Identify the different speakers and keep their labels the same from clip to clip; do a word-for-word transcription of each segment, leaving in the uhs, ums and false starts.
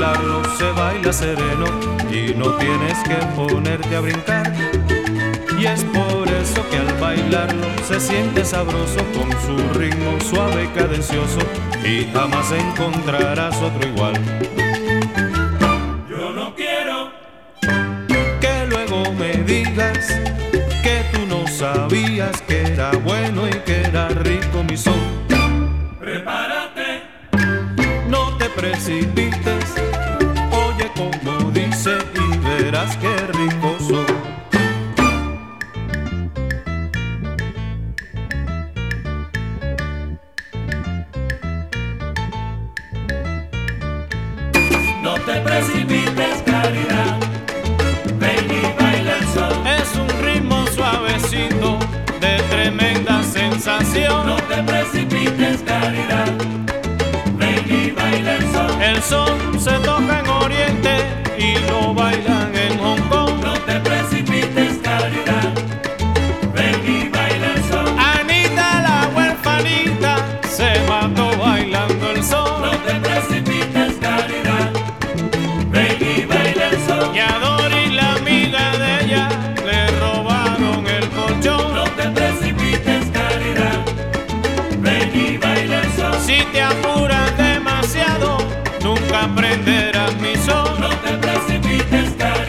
Speaker 1: bailarlo se baila sereno y no tienes que ponerte a brincar. Y es por eso que al bailarlo se siente sabroso con su ritmo suave y cadencioso y jamás encontrarás otro igual.
Speaker 2: Yo no quiero
Speaker 1: que luego me digas que tú no sabías que era bueno y que era rico mi son.
Speaker 2: Prepárate,
Speaker 1: no te precipites, oye como dice y verás qué rico son.
Speaker 2: no te precipites, caridad, ven y baila el son.
Speaker 1: Es un ritmo suavecito de tremenda sensación.
Speaker 2: No te precipites, caridad, ven y baila el son.
Speaker 1: El son se toca en Oriente y lo bailan en Hong Kong.
Speaker 2: No te precipites, caridad, ven y baila el son.
Speaker 1: Anita la huerfanita se mató bailando el son.
Speaker 2: No te precipites, caridad, ven y baila el son.
Speaker 1: Y a Doris, la amiga de ella, le robaron el colchón.
Speaker 2: No te precipites, caridad, ven y baila el son.
Speaker 1: Si te apuras demasiado, nunca aprenderás mi son.
Speaker 2: No te precipites, caridad.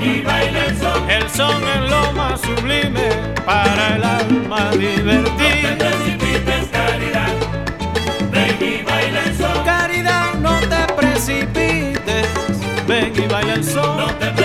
Speaker 2: ven y baila el son.
Speaker 1: El son es lo más sublime para el alma divertir.
Speaker 2: No te precipites, Caridad, ven y baila el son.
Speaker 1: Caridad, no te precipites, ven y baila el son.
Speaker 2: No te